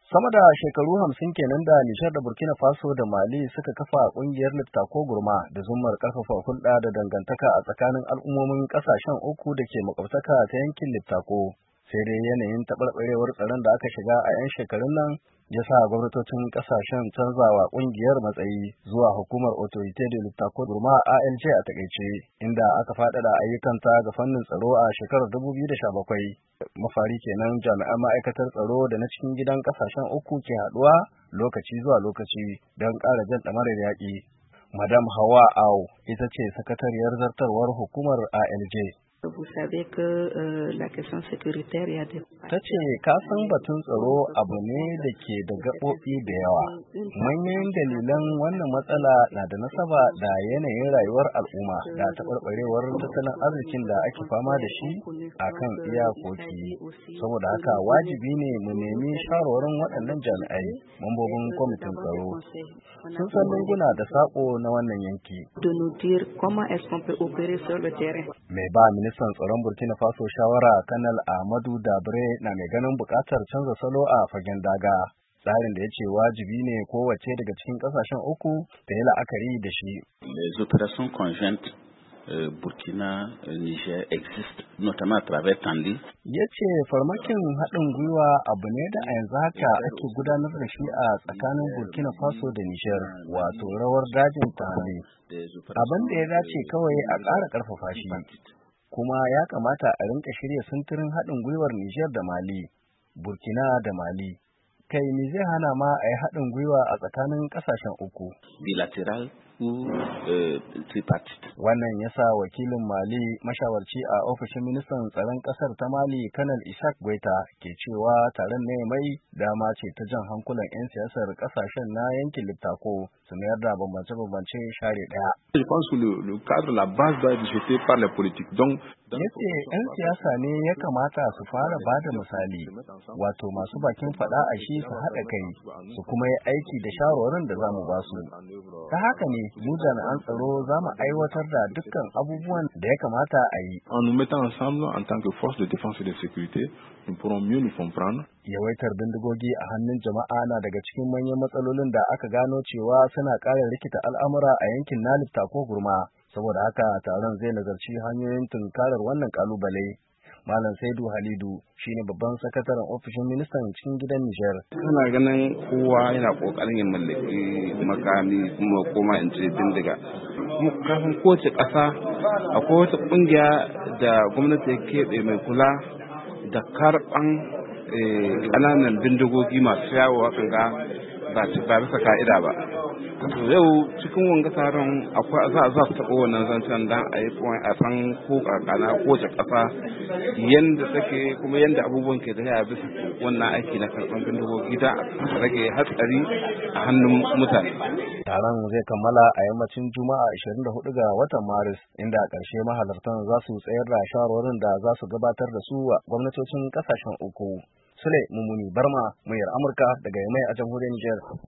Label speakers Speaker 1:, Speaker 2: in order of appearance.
Speaker 1: Sama da shekaru 50 kenan da Nijar da Burkina Faso da Mali suka kafa ƙungiyar Liptako Gurma da zummar ƙarfafa hulɗa da dangantaka a tsakanin al'ummomin ƙasashen uku da ke makwabtaka ta yankin Liptako. Sai dai yanayin taɓarɓarewar tsaron da aka shiga a 'yan shekarun nan ya sa gwamnatocin ƙasashen canzawa ƙungiyar matsayi zuwa hukumar Autorité de Liptako Gurma ALJ a takaice, inda aka faɗaɗa ayyukanta ga fannin tsaro a shekarar 2017. Mafari kenan jami'an ma'aikatar tsaro da na cikin gidan ƙasashen uku ke haɗuwa lokaci zuwa lokaci don ƙara jan ɗamarar yaƙi. Madam Hawa Au ita ce sakatariyar zartarwar hukumar ALJ.
Speaker 2: Ta
Speaker 1: ce kasan batun tsaro abu ne da ke da gaɓoɓi da yawa. Manyan dalilan wannan matsala na da nasaba da yanayin rayuwar al'umma da taɓarɓarewar tattalin arzikin da ake fama da shi a kan iyakoki. Saboda haka wajibi ne mu nemi shawarwarin waɗannan jami'ai, mambobin kwamitin tsaro. Sun san lunguna da saƙo na wannan yanki. Mai ba ministan tsaron Burkina Faso shawara Kanal Ahmadu Dabre na mai ganin buƙatar canza salo a fagen daga. Tsarin da ya ce wajibi ne kowace daga cikin ƙasashen uku da ya la'akari da shi.
Speaker 3: Les opérations conjointes Burkina Niger existe notamment à travers Tandi.
Speaker 1: Ya ce farmakin haɗin gwiwa abu ne da a yanzu haka ake gudanar da shi a tsakanin Burkina Faso da Niger, wato rawar dajin Tandi. Abin da ya dace kawai a ƙara ƙarfafa shi. Kuma ya kamata a rinka shirya sintirin haɗin gwiwar Nijar da Mali, Burkina da Mali. Kai me zai hana ma a yi haɗin gwiwa a tsakanin ƙasashen uku?
Speaker 3: Bilateral ko tripartite.
Speaker 1: Wannan ya sa wakilin Mali mashawarci a ofishin ministan tsaron ƙasar ta Mali Kanal Isaac Goita ke cewa taron ne mai dama ce ta jan hankulan 'yan siyasar ƙasashen na yankin Liptako su mayar da bambance-bambance share ɗaya.
Speaker 4: Je pense que le cadre, la base doit être jetée par les politiques. Donc,
Speaker 1: yace 'yan siyasa ne ya kamata su fara ba da misali, wato masu bakin faɗa a shi su haɗa kai su kuma yi aiki da shawarwarin da za mu ba su. Ta haka ne mu jami'an tsaro za mu aiwatar da dukkan abubuwan da ya kamata a yi.
Speaker 4: En nous mettant ensemble en tant que force de défense et de sécurité, nous pourrons mieux nous comprendre.
Speaker 1: Yawaitar bindigogi a hannun jama'a na daga cikin manyan matsalolin da aka gano cewa suna ƙara rikita al'amura a yankin na Liptako Gurma. Saboda haka taron zai nazarci hanyoyin tunkarar wannan kalubale. Malam Saidu Halidu shine babban sakataren ofishin ministan cikin gidan Nijar.
Speaker 5: Kana ganin kowa yana kokarin ya mallaki makami kuma koma in ce bindiga. Kuma kafin kowace ƙasa akwai wata ƙungiya da gwamnati ya keɓe mai kula da karɓan ƙananan bindigogi masu yawo ga ba bisa ka'ida ba. Yau cikin wanga taron akwai za su taɓa wannan zancen dan a yi a san ko kakana ko ta ƙasa yanda take kuma yanda abubuwan ke da bisa wannan aiki na karɓar bindigogi da a rage hatsari a hannun mutane.
Speaker 1: Taron zai kammala a yammacin Juma'a 24 ga watan Maris, inda a ƙarshe mahalartan za su tsayar da shawarwarin da za su gabatar da su wa gwamnatocin ƙasashen uku. Sule Mumuni Barma, muryar Amurka daga Yamai a jamhuriyar Nijar.